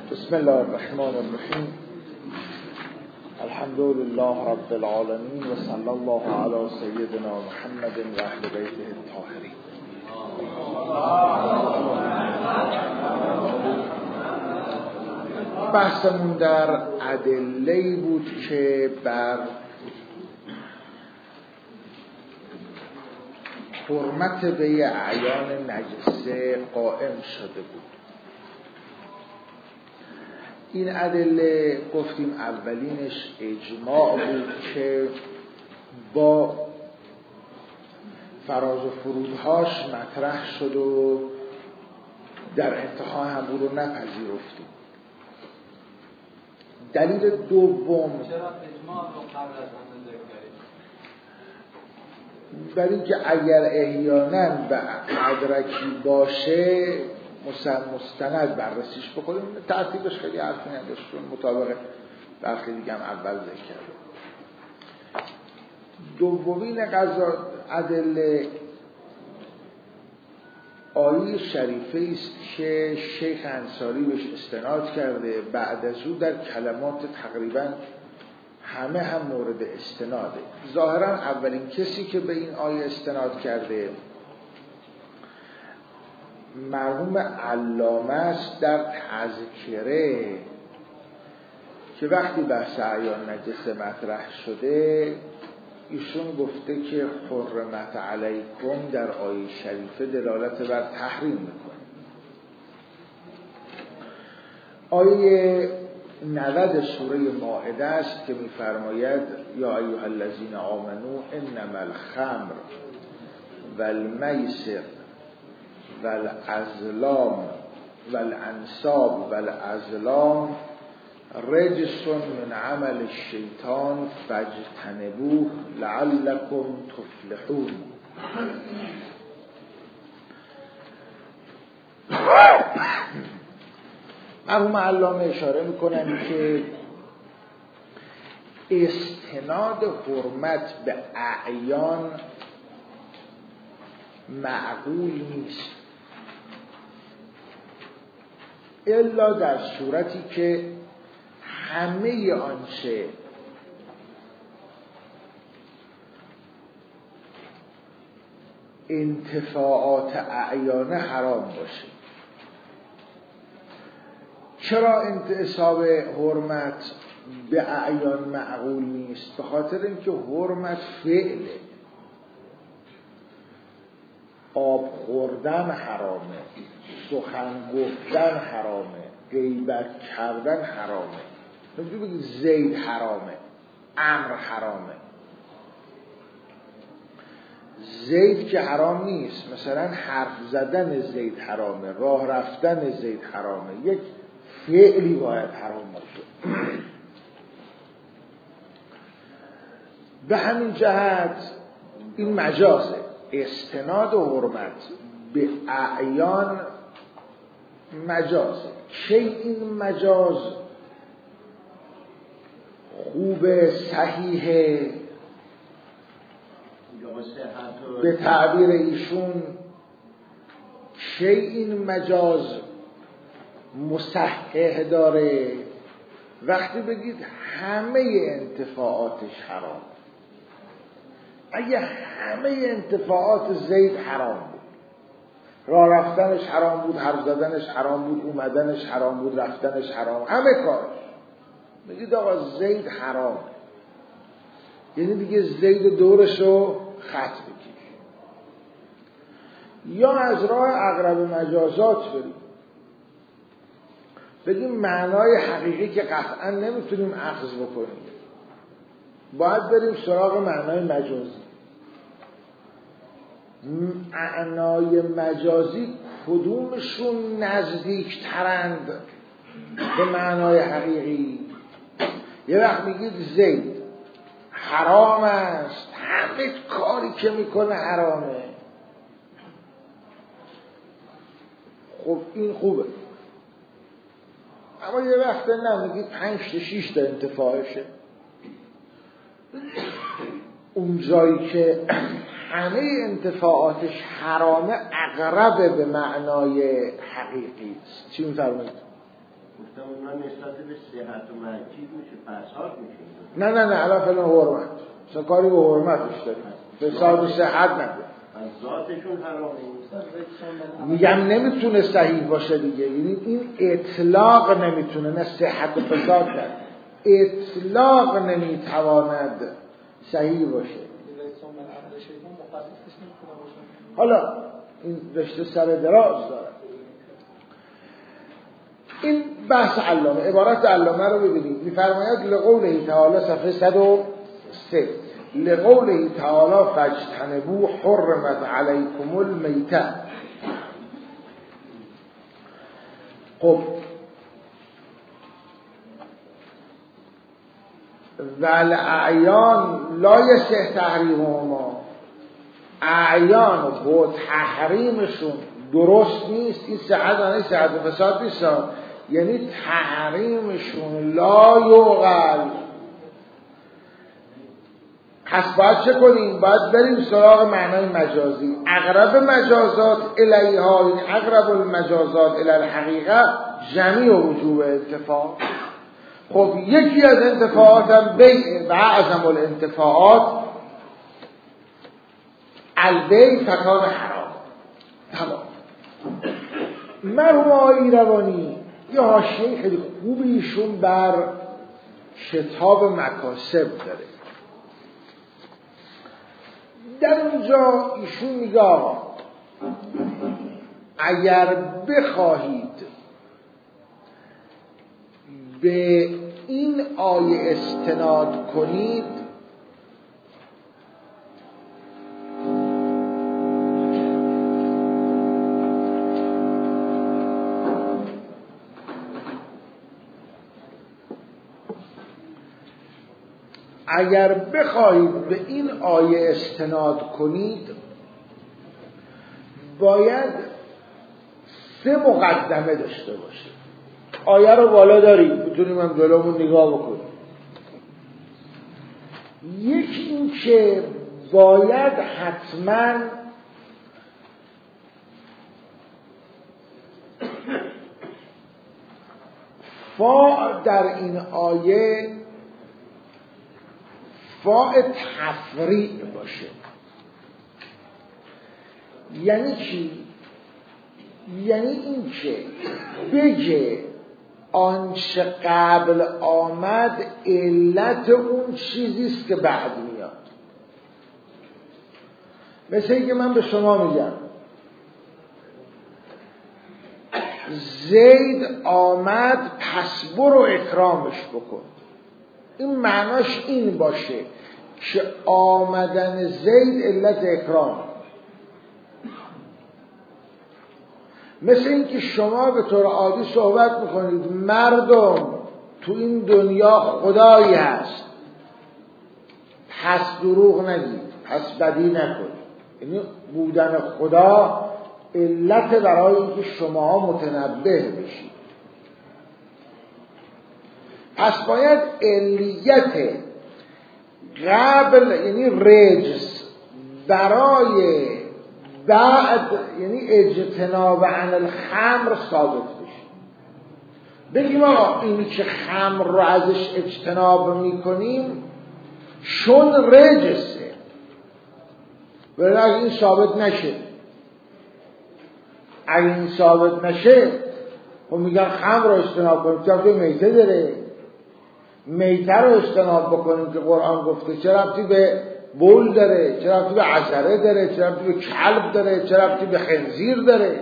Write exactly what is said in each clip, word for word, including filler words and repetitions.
بسم الله الرحمن الرحیم. الحمد لله رب العالمین و صلی الله علی سیدنا محمد و اهل بیته الطاهرین. بحثمون در ادله‌ای بود که بر حرمت بیع اعیان نجسه قائم شده بود. این ادله گفتیم اولینش اجماع بود که با فراز و فرودهاش مطرح شد و در انتها هم او رو نپذیرفتیم. دلیل دوم چرا اجماع رو قبل از همه ذکر کردیم؟ برای اینکه اگر احیانا به مدرکی باشه مستند بررسیش بکنیم. ترتیبش خیلی حرفی نداشت چون مطابق برخی دیگه هم اول ذکر کردیم. دومین قضا ادله آیه شریفه است که شیخ انصاری بهش استناد کرده. بعد از او در کلمات تقریبا همه هم مورد استناده. ظاهرا اولین کسی که به این آیه استناد کرده مرحوم علامه است در تذکره که وقتی بحث اعیان نجسه مطرح شده ایشون گفته که حرمت علیکم در آیه شریفه دلالت بر تحریم میکنه. آیه نود سوره مائده است که میفرماید یا ایها الذین آمنو انما الخمر والمیسر والازلام والانصاب والازلام رجس من عمل الشیطان فاجتنبوه لعلکم تفلحون. مرحوم علامه اشاره میکنن که استناد حرمت به اعیان معقول نیست الا در صورتی که همه آنچه انتفاعات اعیان حرام باشه. چرا انتصاب حرمت به اعیان معقول نیست؟ به خاطر اینکه حرمت فعله. آب خوردن حرامه، سخن گفتن حرامه، غیبت کردن حرامه. نمی‌تونی بگی زید حرامه، امر حرامه. زید که حرام نیست، مثلا حرف زدن زید حرامه، راه رفتن زید حرامه. یک فعلی باید حرام باشه. به همین جهت این مجازه. استناد و حرمت به اعیان مجازه. کی این مجاز خوب صحیحه؟ به تعبیر ایشون کی این مجاز مصحح داره؟ وقتی بگید همه انتفاعاتش حرام. اگه همه انتفاعات زید حرام بود، راه رفتنش حرام بود، حرف زدنش حرام بود، اومدنش حرام بود، رفتنش حرام، همه کارش، بگید آقا زید حرام، یعنی دیگه زید دورشو خط بکش. یا از راه اقرب مجازات بریم، بگیم معنای حقیقی که قطعا نمیتونیم اخذ بکنیم، باید بریم سراغ معنای مجازی. معنای مجازی کدومشون نزدیک ترند به معنای حقیقی؟ یه وقت میگید زید حرام است، همه کاری که میکنه حرامه. خب این خوبه. اما یه وقت نه، میگید پنج تا شیش تا انتفاعشه. اون جایی که همه انتفاعاتش حرامه اقرب به معنای حقیقی است. چی می‌فرمایید؟ گفتم اونا نسبت به صحت و مرجیب میشه فساد میشه. نه نه نه الان فعلا حرمت مثلا کاری به حرمتش داریم فساد و صحت نده از ذاتشون حرامه. میگم نمیتونه صحیح باشه دیگه، یعنی این اطلاق نمیتونه، نه صحت و فساد کرد، اطلاق نمیتواند صحیح باشه. حالا این رشته سر دراز داره. این بحث علامه، عبارت علامه رو ببینید میفرماید لقوله تعالی صفحه صد و سه لقوله تعالی فاجتنبوا حرمت علیکم المیتة. خب والاعیان لا یصح تحریمهما، اعیان با تحریمشون درست نیست. این صحت و صحت و فساد نیست، یعنی تحریمشون لا یعقل. پس باید چه کنیم؟ باید بریم سراغ معنای مجازی. اقرب مجازات الیها، یعنی اقرب المجازات الی الحقیقه جمیع وجوب انتفاع. خب یکی از انتفاعات هم بیع و اعظم الانتفاعات البیع فکان حرام. تمام. مرحوم آقای ایروانی یه حاشیه خیلی خوبی ایشون بر شتاب مکاسب داره. در اونجا ایشون میگه آقا اگر بخواهید به این آیه استناد کنید اگر بخواهید به این آیه استناد کنید باید سه مقدمه داشته باشید. آیه رو بالا داریم میتونیم هم جلومون نگاه بکنیم. یکی این که باید حتما فا در این آیه فاء تفریع باشه. یعنی چی؟ یعنی این که بگه آنچه قبل آمد علت اون چیزیست که بعد میاد. مثل اینکه من به شما میگم زید آمد پس برو اکرامش بکن. این معناش این باشه که آمدن زید علت اکرام. مثل این که شما به طور عادی صحبت میکنید مردم تو این دنیا خدایی هست پس دروغ نگید، پس بدی نکنید. یعنی بودن خدا علت برای اینکه شما متنبه بشید. پس باید علیت قبل یعنی رجس برای بعد یعنی اجتناب عن الخمر ثابت بشه. بگیم آقا اینی که خمر رو ازش اجتناب میکنیم چون رجسه، ولی اگه این ثابت نشه اگه این ثابت نشه خب میگن خمر رو اجتناب کنیم، چرا که میته داره، میته رو اجتناب بکنیم که قرآن گفته، چرا ربطی به بول داره، چرا ربطی به عسره داره، چرا ربطی به کلب داره، چرا ربطی به خنزیر داره.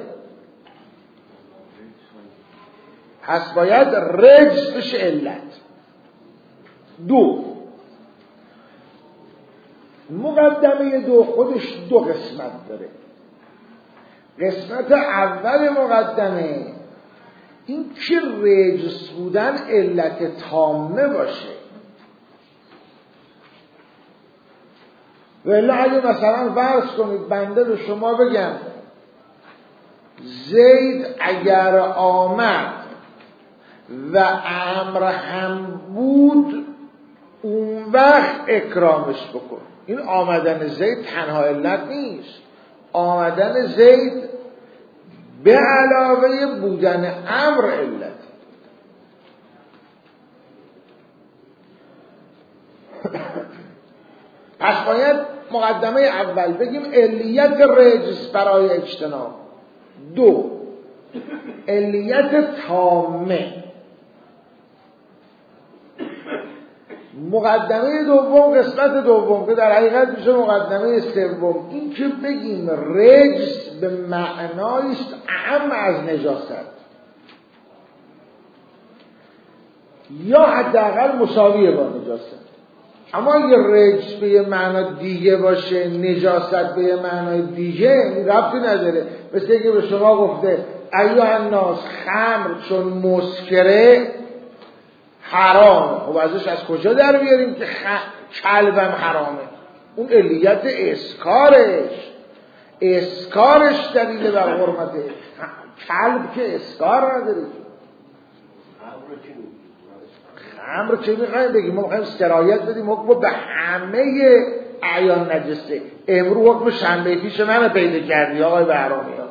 پس باید رجس بشه علت. دو، مقدمه دو خودش دو قسمت داره. قسمت اول مقدمه این که رجس بودن علت تامه باشه. ولی اگه مثلا فرض کنید بنده به شما بگم زید اگر آمد و امر هم بود اون وقت اکرامش بکن، این آمدن زید تنها علت نیست. آمدن زید به علاوه بودن امر علت. پس باید مقدمه اول بگیم علیت رجس برای اجتناب. دو، علیت تامه. مقدمه دوم، قسمت دوم که در حقیقت میشه مقدمه سوم، این که بگیم رجس به معنایی است اهم از نجاست یا حداقل مساویه با نجاست. اما اگه رجس به یه معنا دیگه باشه، نجاست به یه معنای دیگه، ربطی نداره. مثل اینکه به شما گفته ایها الناس خمر چون مسکره حرامه. خب ازش از کجا در بیاریم که خ... کلبم حرامه؟ اون علیت اسکارش اسکارش دلیل بر حرمته. کلب که اسکار نداره. خمر چه میخوایم بگیم؟ ما میخوایم سرایت بدیم حکم به همه اعیان نجسه. امرو حکم شنبه پیش من پیدا کردی آقای بهرامی ها.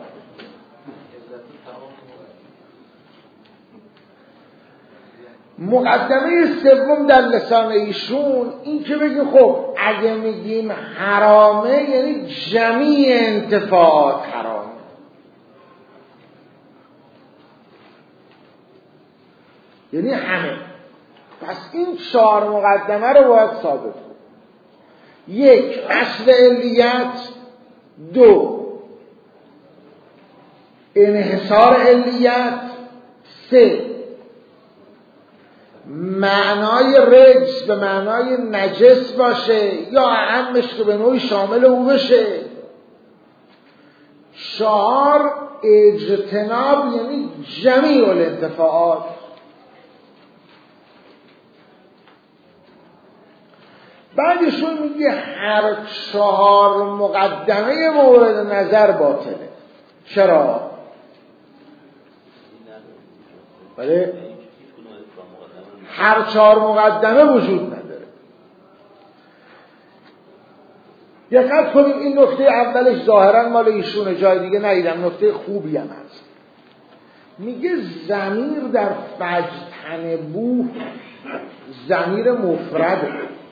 مقدمه سوم در لسان ایشون این که بگیم خب اگه میگیم حرامه یعنی جمیع انتفاعات حرامه. یعنی همه. پس این چهار مقدمه رو باید ثابت کنیم. یک، اصل علیت. دو، انحصار علیت. سه، معنای رجس به معنای نجس باشه یا اهمش که به نوعی شامل او بشه. چهار، اجتناب یعنی جمیع الانتفاعات. بعدشون میگه هر چهار مقدمه مورد نظر باطله. چرا؟ بله؟ هر چهار مقدمه وجود نداره. دقت کنیم این نکته اولش ظاهرا مال ایشونه، جای دیگه ندیدم، نکته خوبی هم هست. میگه ضمیر در فجتنبوه ضمیر مفرده.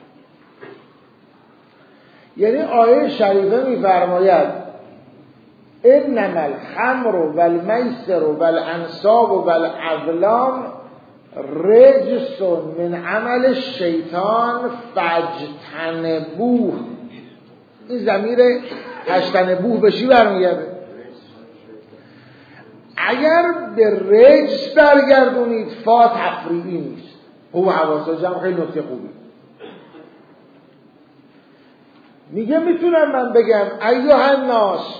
یعنی آیه شریفه میفرماید انما الخمر والمیسر والانصاب والازلام رجس من عمل الشیطان فاجتنبوه. این ضمیر فاجتنبوه به چی برمیگرده؟ اگر به رجس برگردونید فا تفریعی نیست. او حواسا جمع خیلی نکته خوبی. میگه میتونم من بگم ایها الناس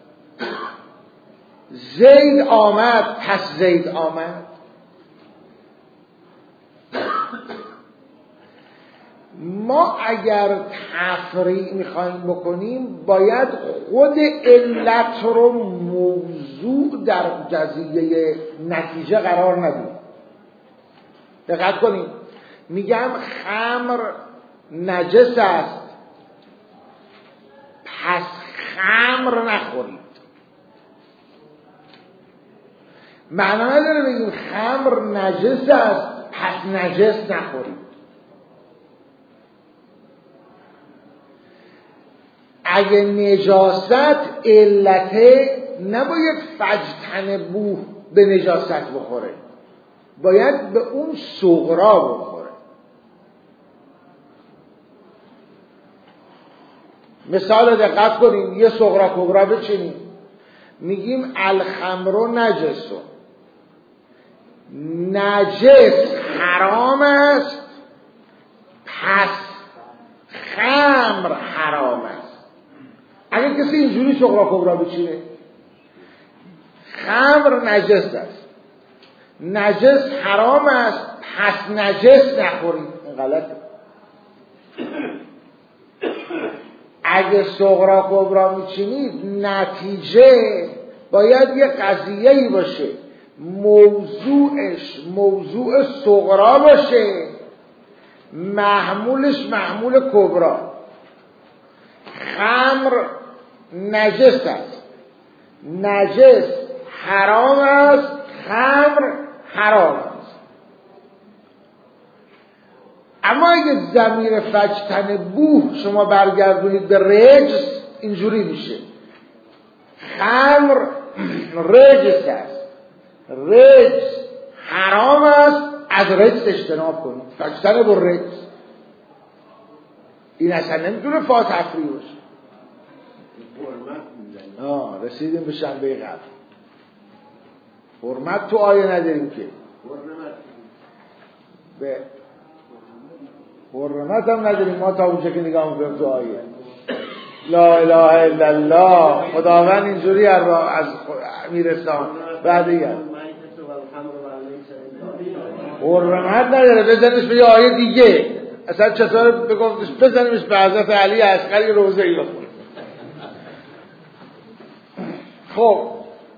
زید آمد پس زید آمد. ما اگر تفریع میخوایم بکنیم باید خود علت رو موضوع در جزیه نتیجه قرار ندیم. دقت کنیم میگم خمر نجس است پس خمر نخورید. معنا نداره بگیم خمر نجس است پس نجس نخورید. اگه نجاست علته نباید فجتنبوه به نجاست بخوره، باید به اون صغرا بخوره. مثال دقت کنیم، یه صغرا کبرا بچینیم. میگیم الخمر نجسون، نجس حرام است پس خمر حرام است. اگر کسی اینجوری صغرا کبرا بچینه خمر نجس است، نجس حرام است پس نجس نخورید، این غلطه. اگه صغرا کبرا میچینید نتیجه باید یه قضیه‌ای باشه موضوعش موضوع صغرا باشه، محمولش محمول کبرا. خمر نجس است، نجس حرام است، خمر حرام است. اما اگه ضمیر فجتنبوه شما برگردونید به رجس اینجوری میشه خمر رجس است، رجس حرام است، از رجس اجتناب کنید. فجتنبوا الرجس این اصلا نمیتونه فا تفریح باشه. آه رسیدیم به شنبه قبل. حرمت تو آیه نداریم که به حرمت هم نداریم ما تا اونجا که نگاه میکنیم تو آیه لا اله الا الله. خداوند اینجوری از میرسان بعد یه حرمت نداره بزنش به یه آیه دیگه. اصلا چطور بگفتش بزنیمش به حضرت علی عسکری روزه ای بخون. خب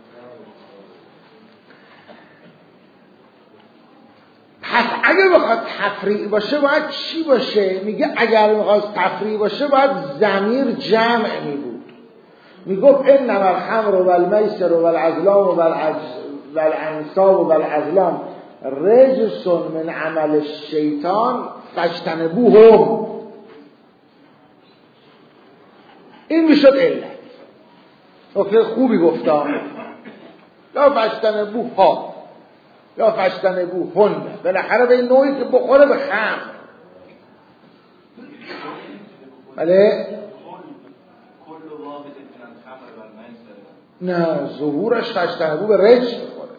پس اگر بخواد تفریع باشه باید چی باشه؟ میگه اگر بخواد تفریع باشه باید ضمیر جمع می بود. میگفت انما الخمر والمیسر والازلام والانصاب والازلام رجس من عمل الشیطان فاجتنبوه. این میشد علت. نکته خوبی گفتم. لا فاجتنبوه ها یا فاجتنبوه هن، بالاخره به این نوعی که بخوره به خمر. بله نه ظهورش فاجتنبوه به رجس بخوره.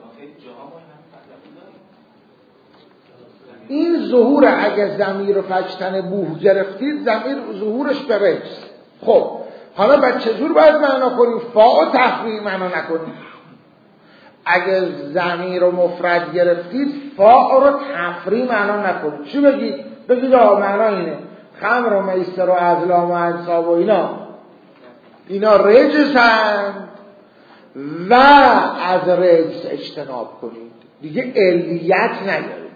این ظهور اگه ضمیر فاجتنبوه گرفتید ضمیر ظهورش به رجس. خب حالا بعد چجور باید معنا کنیم؟ فا و تفریع معنا نکنیم. اگه ضمیر و مفرد گرفتید فا رو تفریع معنا نکنید. چی بگید؟ بگید آه معنا اینه خمر و میسر و ازلام و انصاب و اینا اینا رجسند و از رجس اجتناب کنید. دیگه علیت ندارید.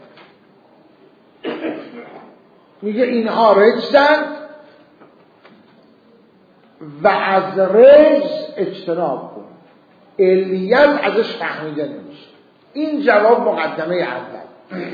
میگه اینها رجسند و از رجس اجتناب کنید. علیت ازش فهمیده نمیشه. این جواب مقدمه اول.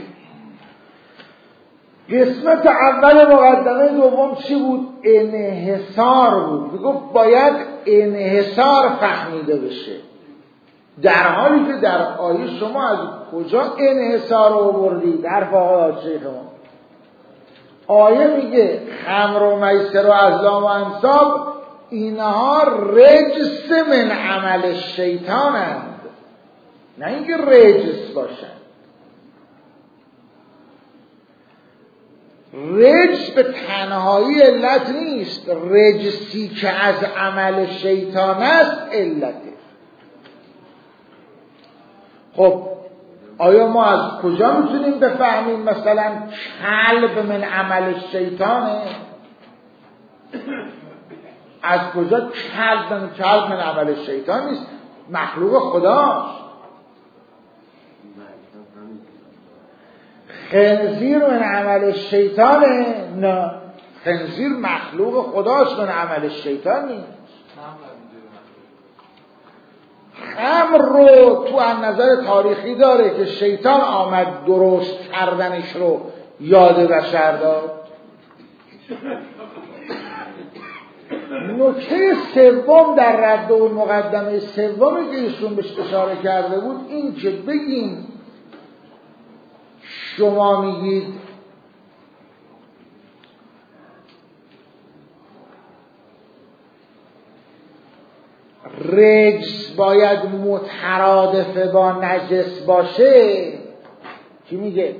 قسمت اول مقدمه دوم چی بود؟ انحصار بود. میگفت باید انحصار فهمیده بشه، در حالی که در آیه شما از کجا انحصار رو آوردید؟ حرف آقای شیخ ما آیه میگه خمر و میسر و ازلام و انصاب اینها رجس من عمل شیطانند، نه اینکه رجس باشن. رجس به تنهایی علت نیست، رجسی که از عمل شیطان است علته. خب آیا ما از کجا میتونیم بفهمیم مثلا کلب من عمل شیطانه؟ از کجا کلب من کلب من عمل شیطان نیست؟ مخلوق خداست. خنزیر من عمل شیطانه؟ نه، خنزیر مخلوق خداست، من عمل شیطان نیست. خمر رو تو از نظر تاریخی داره که شیطان آمد درست کردنش رو یاد بشر داد. نکته سوم در رد و مقدمه سومی که ایشون بهش اشاره کرده بود این که بگیم شما میگید رجس باید مترادف با نجس باشه. کی میگه؟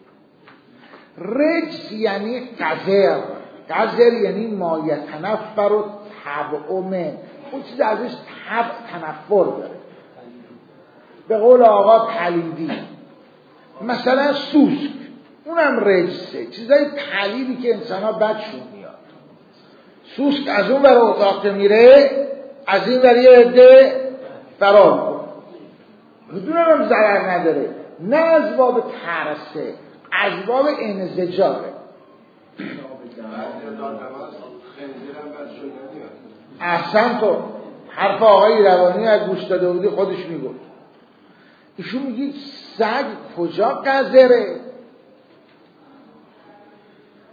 رجس یعنی قذر. قذر یعنی ما یتنفر و تبعمه، اون چیز ازش تبع تنفر داره. به قول آقا پلیدی، مثلا سوسک، اونم رجسه، چیزای پلیدی که انسان ها بدشون میاد. سوسک از اون برای اتاق میره، از این برای یه عده فرار کن، بدون هم ضرر نداره، نه از باب ترسه، از باب انزجاره. احسن تو حرف آقای روانی از گوش داده بودی خودش میگفت. ایشون میگید سگ کجا قذره؟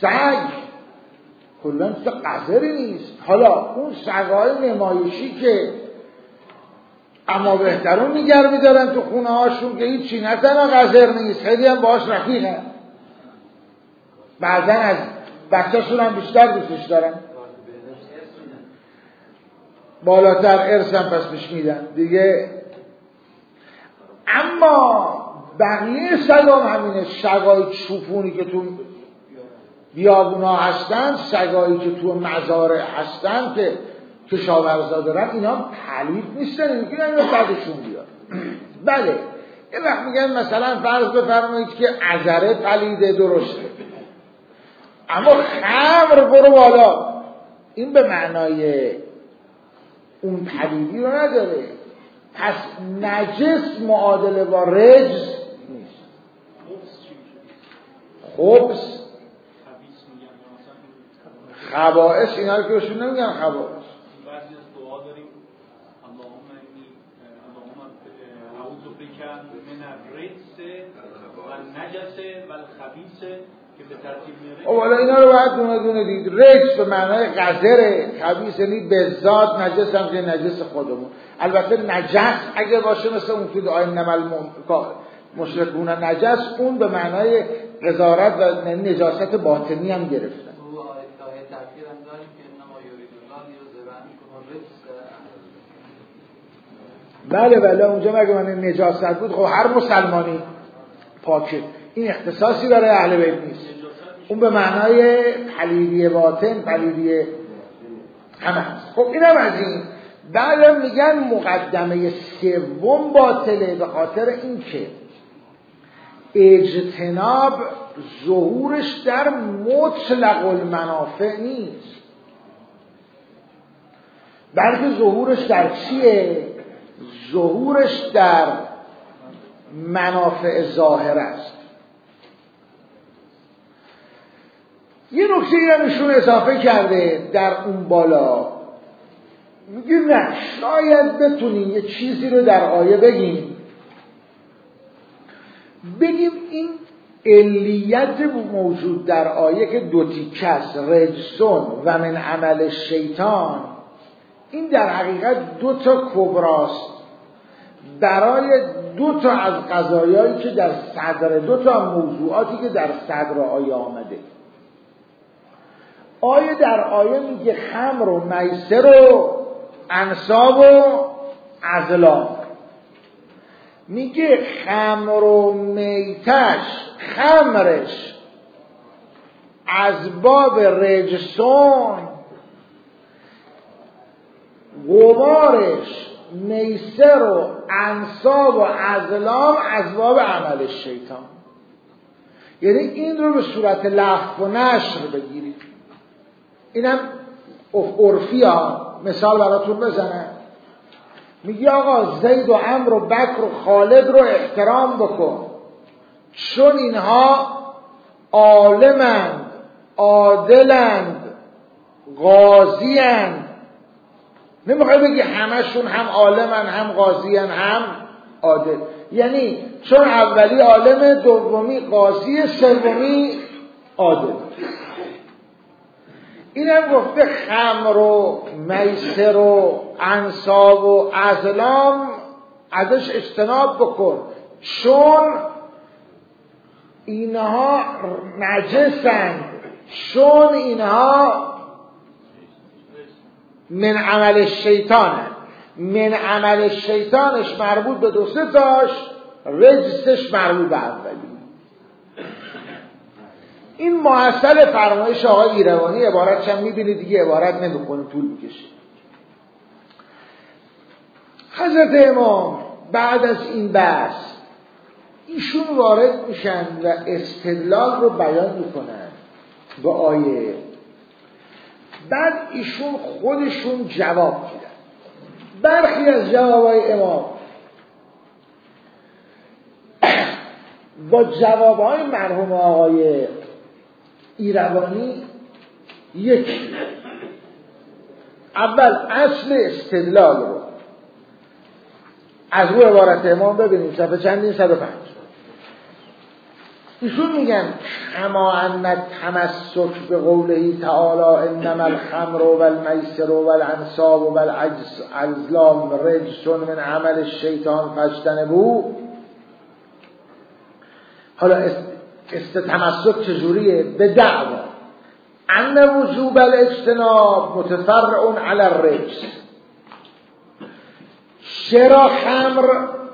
سگ کلا چیز قذری نیست. حالا اون سگ‌های نمایشی که اما بهترون نگر می‌دارن تو خونه هاشون که هیچ چی نه تنها قذر نیست، خیلی هم باهاش رفیقن، بعضن از بچه‌شون هم بیشتر دوستش دارن، بالاتر ارث هم پس بهش میدن دیگه. اما بقیه سگام همینه، سگای چوپونی که تو بیابونا هستن، سگایی که تو مزارع هستن که کشاورزا دارن، اینا پلید نیستن، میگن اینا بعدشون بیاد. بله یه وقت میگن مثلا فرض بفرمایید که عذره پلیده، درسته، اما خمر برو بالا، این به معنای اون پلیدی رو نداره. پس نجس معادله با رجس نیست. خبث خبائث اینا رو که بهشون نمیگن خبائث. بعضی از دعا داریم اللهم انی اللهم اعوذ بک من الرجس و النجس و الخبیث که به ترتیب میاره. خب حالا اینا رو باید دونه دونه دید. رجس به معنای قذره، خبیث یعنی به ذات، نجس هم که نجس خودمون. البته نجس اگه باشه مثل اون که دعای نمل مشرکون نجس، اون به معنای قذارت و نجاست باطنی هم گرفته. بله بله اونجا مگه من نجاست بود؟ خب هر مسلمانی پاکه، این اختصاصی برای اهل بیت نیست، اون به معنای پلیدی باطن، پلیدی همه هست. خب اینم از این. بعدم میگن مقدمه سوم باطله به خاطر این که اجتناب ظهورش در مطلق المنافع نیست، بلکه ظهورش در چیه؟ ظهورش در منافع ظاهر است. یه نکته ای هم ایشون اضافه کرده در اون بالا، میگه نه شاید بتونیم یه چیزی رو در آیه بگیم بگیم این علیت موجود در آیه که دو تیکه است، رجسون و من عمل شیطان، این در حقیقت دو تا کبراست برای دو تا از قضایایی که در صدر، دو تا موضوعاتی که در صدر آیه آمده. آیه در آیه میگه خمر و میسر و انصاب و ازلام، میگه خمر و میتش، خمرش از باب رجسون، غبارش میسر و انصاب و ازلام از باب عمل شیطان. یعنی این رو به صورت لفظ و نشر بگیرید. اینم عرفی ها مثال براتون بزنم. میگی آقا زید و عمر و بکر و خالد رو احترام بکن چون اینها عالمند، عادلند، غازیند. نمیخوای بگی همشون هم عالمن هم غازیان هم عادل، یعنی چون اولی عالم، دومی غازی، سومی عادل. اینم گفته خمر و میسر و انصاب و ازلام ازش اجتناب بکن چون اینها نجسند، چون اینها من عمل شیطانه. من عمل شیطانش مربوط به دو سه تاش، رجسش مربوط به اولی. این محصل فرمایش آقای ایروانی، عبارتش هم میبینید دیگه عبارت نمیکنه، طول میکشه. حضرت امام بعد از این بحث ایشون وارد میشن و استدلال رو بیان میکنن به آیه. بعد ایشون خودشون جواب میدن. برخی از جوابای امام با جوابهای مرحوم آقای ایروانی یکی. اول اصل استدلال رو از روی عبارت امام ببینیم، صفحه چندین؟ صد و پنج. ایشون میگن کما ان تمسک به قوله تعالی انما الخمر والمیسر والانصاب والازلام رجس من عمل الشیطان فاجتنبوه. حالا است تمسک چجوریه؟ به دعوا ان وجوب الاجتناب متفرع علی الرجس. چرا خمر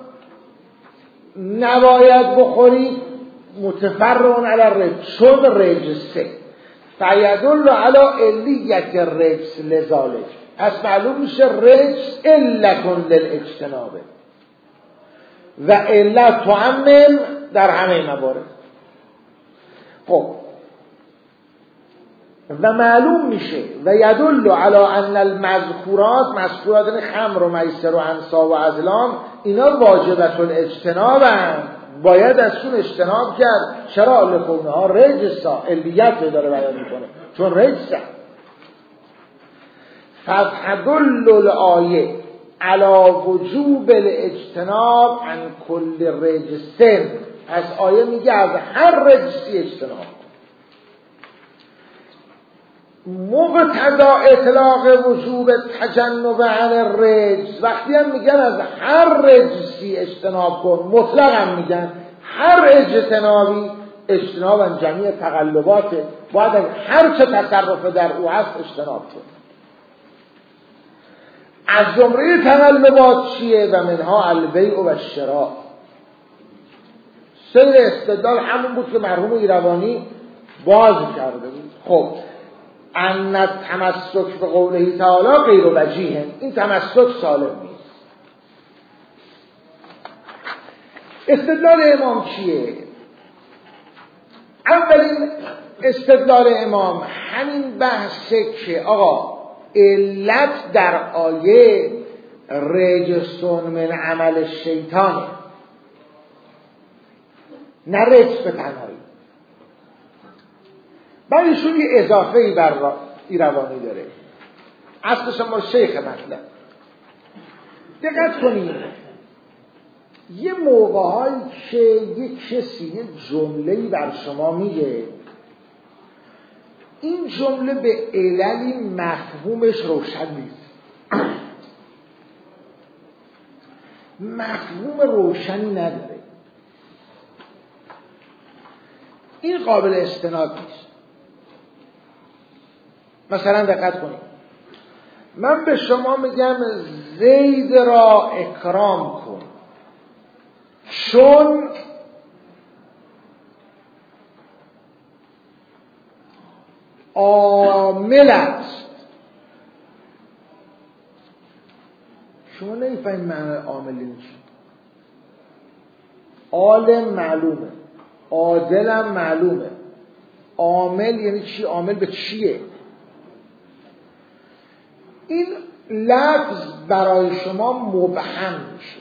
نباید بخورید؟ متفرع علی الرجس، چون رجسه. فیدل علی علیت الرجس لذالک، پس معلوم میشه رجس علت للاجتناب و علت تعمم در همه موارد. خب و معلوم میشه و یدل علی ان المذکورات، مذکورات این خمر و میسر و انصاب و ازلام، اینا واجبت الاجتناب هم، باید از اون اجتناب کرد. چرا؟ لکونها رجسا، علیت داره بیان میکنه چون رجسا. فتدل الآیه علی وجوب الاجتناب عن کل رجسن، از آیه میگه از هر رجسی اجتناب. مقتضا اطلاق وجوب تجنب عن الرجس، وقتی هم میگن از هر رجسی اجتناب کن، مطلق هم میگن هر اجتنابی، اجتناب جمعی تقلباته، باید از هر چه تصرف در او هست اجتناب کن. از جمله تقلبات چیه؟ و منها البیع و الشراء. سیر استدلال همون بود که مرحوم ایروانی باز کرده بود. خب ان تمسک به قوله تعالی غیر وجیه، این تمسک سالم نیست. استدلال امام چیه؟ اولین استدلال امام همین بحثه که آقا علت در آیه رجسون من عمل شیطانه، نه رجس به تنهایی. بعد ایشون یه اضافه‌ای بر ایروانی داره، اصلش ما شیخ مطلب. دقت کنید، یه موقع‌هایی که یه کسی یه جمله‌ای بر شما میگه، این جمله به عللی مفهومش روشن نیست، مفهوم روشنی نداره، این قابل استناد نیست. مثلا دقت کنید، من به شما میگم زید را اکرام کن چون عامل است. شما نمیفهمید معنی عامل این چی؟ عالم معلومه، عادلم معلومه، عامل یعنی چی؟ عامل به چیه؟ این لفظ برای شما مبهم میشه.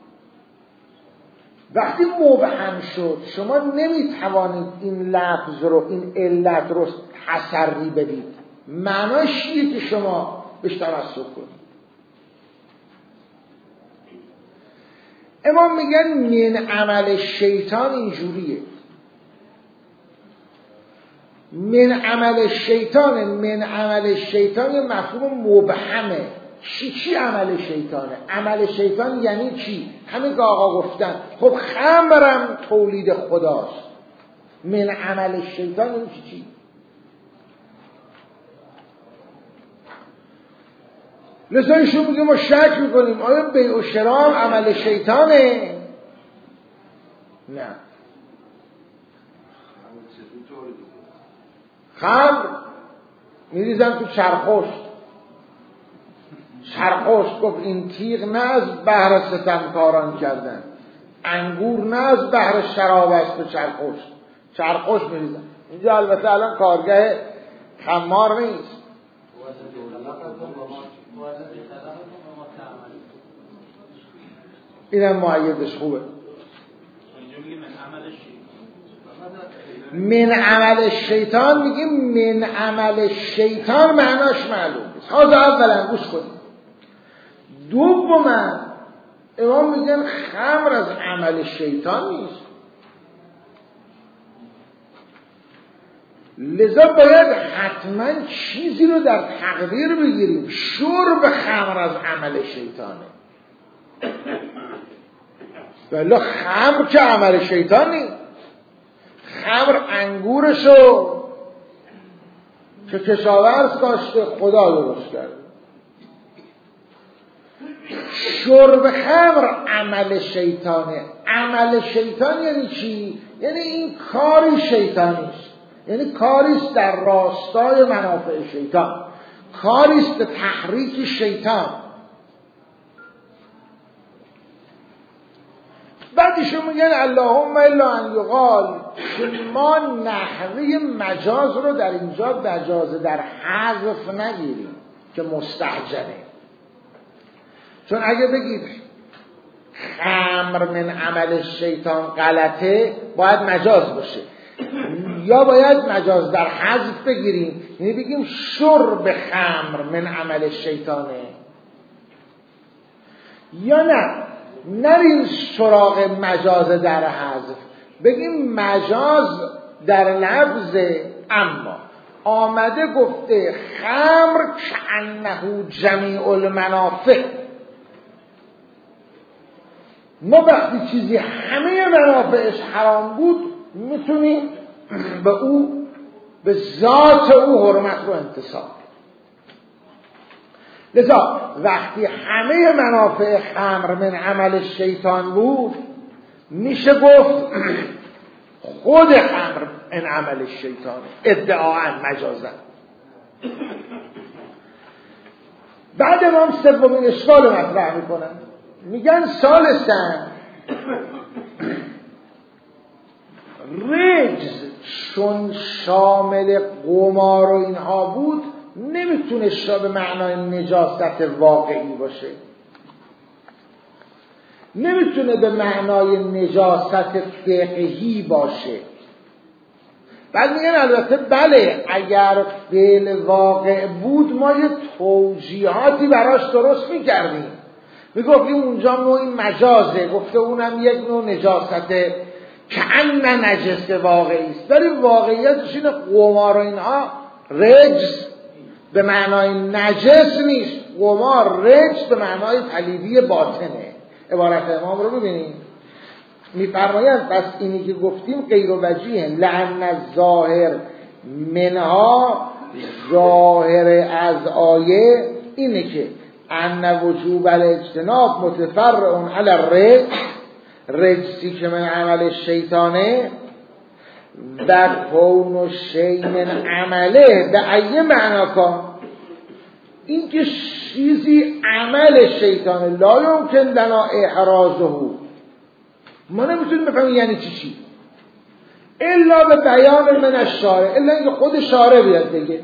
وقتی مبهم شد شما نمیتوانید این لفظ رو، این علت رو تسری بدید. معناش چیه که شما بهش تمسک کنید؟ امام میگن من عمل شیطان اینجوریه، من عمل شیطان، من عمل شیطان یه مفهوم مبهمه. چی چی عمل شیطانه؟ عمل شیطان یعنی چی؟ همین که آقا گفتن خب خمرم تولید خداست، من عمل شیطان یعنی چی چی؟ لذا ایشون میگه ما شک میکنیم آیا بیع و شراء عمل شیطانه؟ نه. خمر میریزن تو چرخشت، چرخشت گفت این تیغ نه از بهر ستمکاران کردن، انگور نه از بهر شراب است به چرخشت، چرخشت میریزن. اینجا البته الان کارگاه خمار نیست. اینم معیدش خوبه. من عمل شیطان میگیم من عمل شیطان معناش معلوم نیست. حاضر اولا گوش کنید. دوما امام میگن خمر از عمل شیطان نیست. لذا باید حتما چیزی رو در تقدیر بگیریم. شرب خمر از عمل شیطانه، ولی خمر که عمل شیطانی. خمر انگورشو که کشاورز کاشته خدا درست کرده. شرب خمر عمل شیطانه. عمل شیطان یعنی چی؟ یعنی این کاری شیطانیست، یعنی کاریست در راستای منافع شیطان، کاریست به تحریک شیطان. بعدشون میگن اللهم الا ان یقال که ما نحوه مجاز رو در اینجا مجاز در حذف نگیریم که مستعجله. چون اگه بگید خمر من عمل شیطان غلطه باید مجاز باشه، یا باید مجاز در حذف بگیریم، یعنی بگیم شرب خمر من عمل شیطانه، یا نه نریم سراغ مجاز در حذف، بگیم مجاز در لفظ اما آمده گفته خمر کأنه جمیع المنافع. ما وقتی چیزی همه منافعش حرام بود میتونیم به او به ذات او حرمت رو انتصاب. لذا وقتی همه منافع خمر من عمل شیطان بود میشه گفت خود خمر من عمل شیطان ادعاء مجازن. بعد امام سومین اشکال مطرح میکنن، میگن ثالثاً رجز چون شامل قمار و اینها بود نمیتونه به معنای نجاست واقعی باشه، نمیتونه به معنای نجاست فقهی باشه. بعد میگن البته بله اگر فعل واقع بود ما یه توجیهاتی براش درست میکردیم، میگفتیم اونجا نوعی مجازه، گفته اونم یک نوع نجاسته که ان نجس واقعی است، ولی واقعیتش اینه قمار و اینها رجس به معنای نجس نیست، قمار رجس به معنای پلیدی باطنه. عبارت امام رو ببینیم، میفرمایند پس اینی که گفتیم غیر وجیه، لعن الظاهر منها، ظاهر از آیه اینه که ان وجوب الاجتناب متفرع علی الرجس، رجسی که من عمل شیطانه، و کون شیء من عمله به ای معناکا، این که چیزی عمل شیطانه لا یمکن لنا احرازه، ما نمیتونیم بفهمیم یعنی چی چی الا به بیان من الشارع، الا اینکه خود شارع بیاد بگه.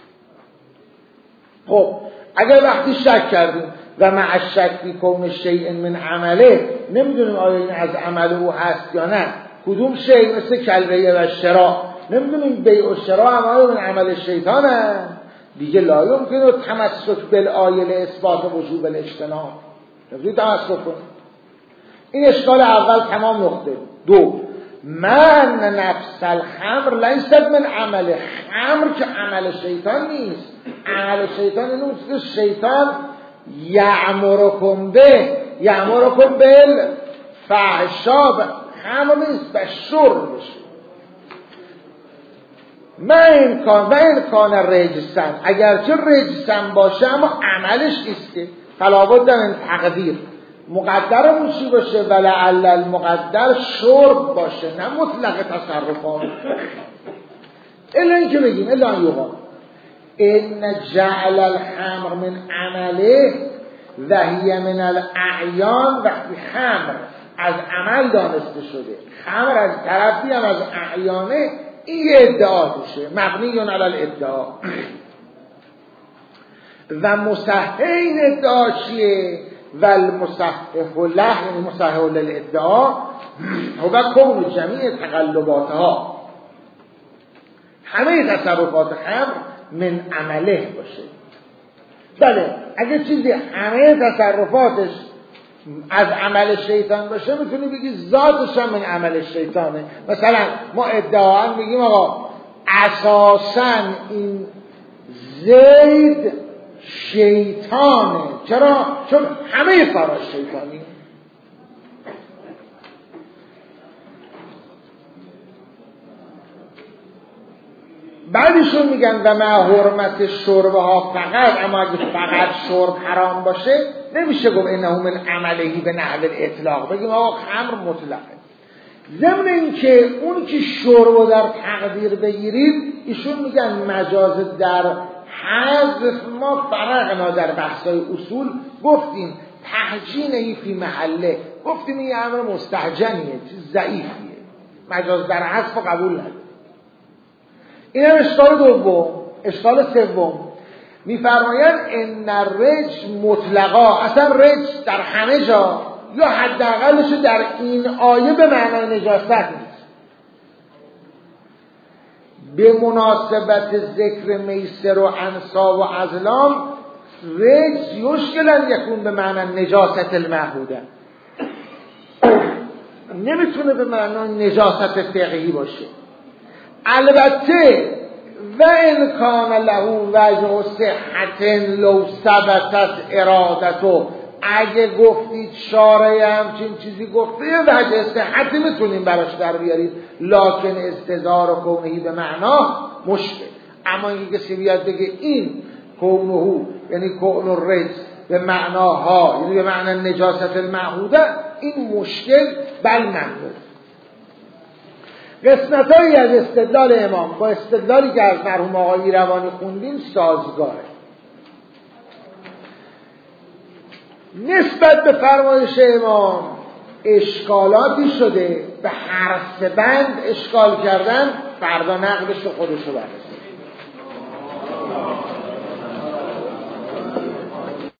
خب اگر وقتی شک کردیم و مع الشک فی کون شیء من عمله نمیدونیم آیا این از عمل او هست یا نه، کدوم شیء مثل کلبه و شراء نمیدونیم بیع و شراء هم من عمل شیطانه دیگه، لا یمکن تمسک بالآیه اثبات وجوب الاجتناب، نمیدونیم تمسک کنیم. این اشکال اول تمام نقطه. دو، من نفس الخمر لیست من عمل، خمر که عمل شیطان نیست، عمل شیطان اینو که شیطان یعمرکم به، یعمرکم بالفحشاء، خمر نیست به شرب بشه. من امکان و امکان رجسن، اگرچه رجسن باشه اما عملش نیست که فلابد من تقدیر مقدرمون چی باشه، ولعل المقدر شرب باشه نه مطلق تصرفات. الا اینکه بگیم الا ان یقال ان جعل الخمر من عمله و هی من الاعیان، وقتی خمر از عمل دانسته شده، خمر از طرفی هم از اعیانه، این یه ادعا میشه مبنی علی الادعا. و مصحح این ادعا چیه؟ و المصحح له، یعنی مصحح للادعا هو کون جمیع تقلباتها، همه تصرفات خمر من عمله باشه. بله اگه چیزی همه تصرفاتش از عمل شیطان باشه میتونی بگی ذاتش هم من عمل شیطانه. مثلا ما ادعا میگیم آقا اساساً این زید شیطانه. چرا؟ چون همه کاراش شیطانی. بعدشون میگن و ما حرمت شربه ها فقط، اما اگه فقط شرب حرام باشه نمیشه گفت انه من عملهی به نحو اطلاق، بگیم آقا خمر مطلقه. ضمن این که اون که شرب در تقدیر بگیرید، ایشون میگن مجاز در حذف. ما فرقنا در بحثای اصول گفتیم تحجینهی فی محله، گفتیم این امر مستحجنیه، چیز ضعیفیه، مجاز در حذف قبول نداره. این هم اشکال دوم. اشکال سوم میفرمایند ان الرجس مطلقا، اصلا رجس در همه جا یا حداقلش در این آیه به معنای نجاست نیست. به مناسبت ذکر میسر و انصاب و ازلام رجس یشکلن یکون به معنی نجاست المعهوده، نمیتونه به معنی نجاست فقهی باشه. البته و ان کان له وجه صحت لو ثبتت ارادتو، اگه گفتید شارع همچین چیزی گفته وجه صحتی میتونیم براش در بیاریم، لکن استظهار و کونهی به معنا مشکل. اما اینکه کسی بیاد بگه این کونهو یعنی کون الرجس به معناها، یعنی به معنی نجاست المعهوده، این مشکل بل ممنوع. قسمتایی از استدلال امام با استدلالی که از مرحوم آقای روانی خوندیم سازگاره. نسبت به فرمایش امام اشکالاتی شده، به هر سه بند اشکال کردن، فردا نقدش رو خودش رو بررسی.